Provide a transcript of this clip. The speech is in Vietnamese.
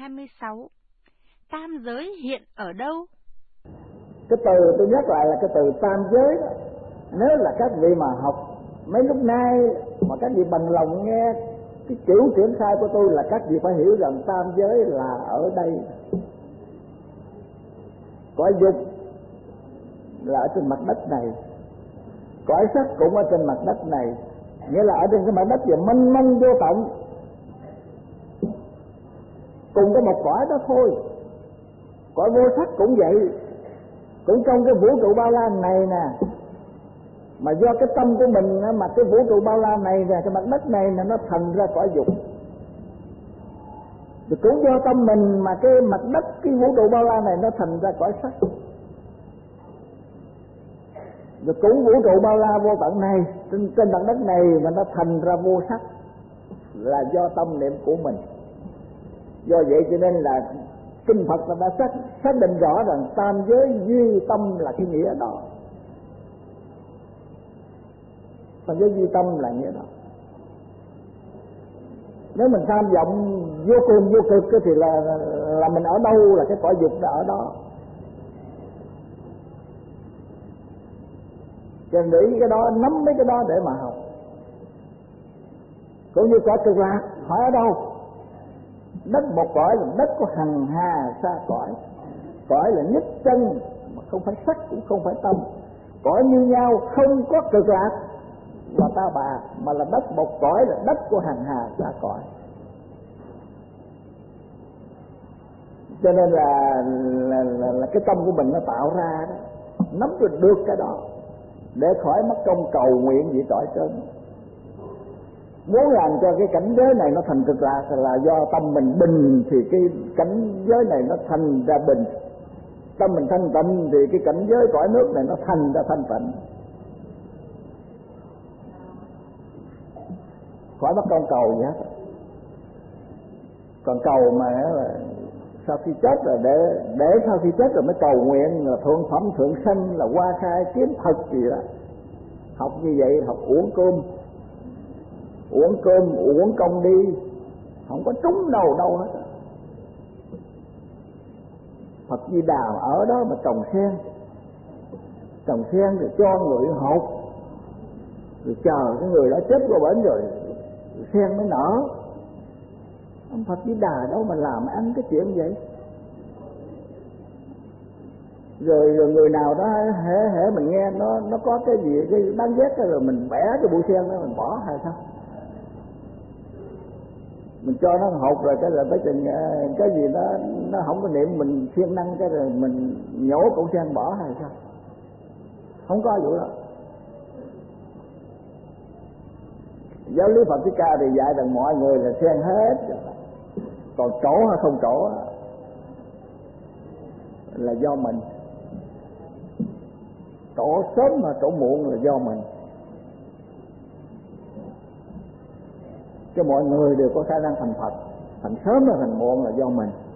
26. Tam giới hiện ở đâu? Cái từ tôi nhắc lại là cái từ tam giới đó. Nếu là các vị mà học mấy lúc nay mà các vị bằng lòng nghe cái kiểu triển khai của tôi là các vị phải hiểu rằng tam giới là ở đây. Cõi dục là ở trên mặt đất này, cõi sắc cũng ở trên mặt đất này, nghĩa là ở trên cái mặt đất về mênh mông vô tận, cùng có một cõi đó thôi. Cõi vô sắc cũng vậy, cũng trong cái vũ trụ bao la này nè, mà do cái tâm của mình mà cái vũ trụ bao la này nè, cái mặt đất này nè, nó thành ra cõi dục. Thì cũng do tâm mình mà cái mặt đất, cái vũ trụ bao la này nó thành ra cõi sắc. Rồi cũng vũ trụ bao la vô tận này, trên mặt đất này mà nó thành ra vô sắc, là do tâm niệm của mình. Do vậy cho nên là kinh Phật đã xác định rõ rằng tam giới duy tâm là cái nghĩa đó. Tam giới duy tâm là nghĩa đó. Nếu mình tham vọng vô cùng vô cực thì là mình ở đâu, là cái cõi dục đã ở đó. Cho nên để ý cái đó, nắm mấy cái đó để mà học. Cũng như cõi cực lạc, hỏi ở đâu? Đất một cõi là đất của hằng hà sa cõi. Cõi là nhất chân, mà không phải sắc cũng không phải tâm. Cõi như nhau, không có cực lạc và ta bà, mà là đất một cõi, là đất của hằng hà sa cõi. Cho nên là cái tâm của mình nó tạo ra đó, nắm được cái đó để khỏi mất công cầu nguyện gì trọi trơn. Muốn làm cho cái cảnh giới này nó thành cực lạc là do tâm mình bình, thì cái cảnh giới này nó thành ra bình. Tâm mình thanh tịnh thì cái cảnh giới cõi nước này nó thành ra thanh tịnh. Khỏi mất công cầu gì hết. Còn cầu mà là sau khi chết rồi, để sau khi chết rồi mới cầu nguyện là thượng phẩm thượng sanh, là hoa khai kiếm thật gì đó. Học như vậy học uổng cơm, uổng công đi, không có trúng đâu hết. Phật Di Đà ở đó mà trồng sen rồi cho người hột, rồi chờ cái người đó chết qua bển rồi sen mới nở. Ông Phật Di Đà đâu mà làm ăn cái chuyện vậy. Rồi người nào đó hễ mình nghe nó có cái gì cái đáng ghét rồi mình bẻ cái bụi sen đó mình bỏ hay sao? Mình cho nó hột rồi cái là tới chừng cái gì đó nó không có niệm mình siêng năng cái rồi mình nhổ cọng sen bỏ hay sao? Không có vụ đó. Giáo lý Phật Thích Ca thì dạy rằng mọi người là sen hết, còn trổ hay không trổ là do mình. Trổ sớm mà trổ muộn là do mình. Cho mọi người đều có khả năng thành Phật, thành sớm hay thành muộn là do mình.